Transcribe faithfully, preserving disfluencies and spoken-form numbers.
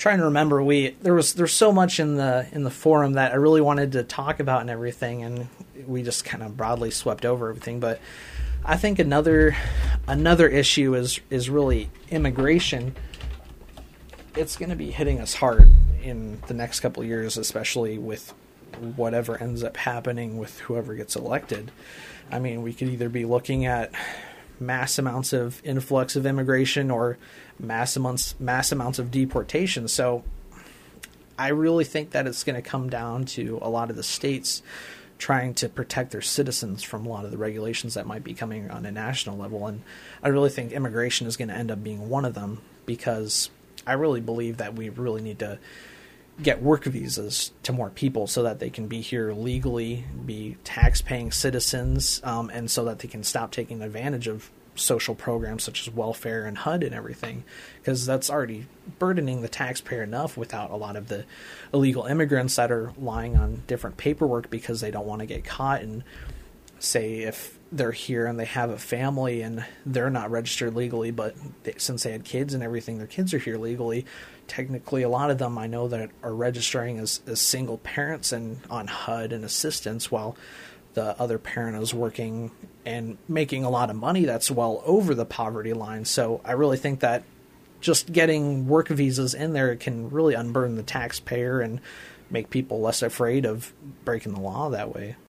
trying to remember, we there was there's so much in the in the forum that I really wanted to talk about and everything, and we just kind of broadly swept over everything. But I think another another issue is is really immigration. It's going to be hitting us hard in the next couple of years, especially with whatever ends up happening with whoever gets elected. I mean, we could either be looking at mass amounts of influx of immigration or mass amounts mass amounts of deportation. So I really think that it's going to come down to a lot of the states trying to protect their citizens from a lot of the regulations that might be coming on a national level. And I really think immigration is going to end up being one of them, because I really believe that we really need to get work visas to more people so that they can be here legally, be tax-paying citizens, um, and so that they can stop taking advantage of social programs such as welfare and H U D and everything, because that's already burdening the taxpayer enough without a lot of the illegal immigrants that are lying on different paperwork because they don't want to get caught. And say if they're here and they have a family and they're not registered legally, but they, since they had kids and everything, their kids are here legally. Technically, a lot of them I know that are registering as, as single parents and on H U D and assistance, while the other parent is working and making a lot of money that's well over the poverty line. So I really think that just getting work visas in there can really unburden the taxpayer and make people less afraid of breaking the law that way.